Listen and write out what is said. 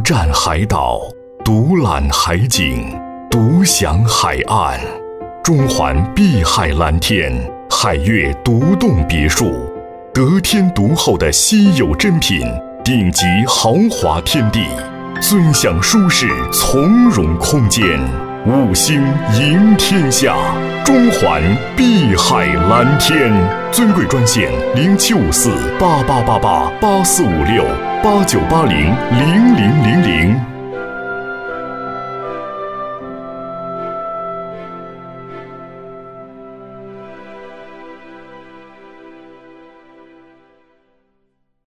占海岛，独揽海景，独享海岸。中环碧海蓝天，海悦独栋别墅，得天独厚的稀有珍品，顶级豪华天地，尊享舒适从容空间，5星迎天下。中环碧海蓝天，尊贵专线07548888845689800000。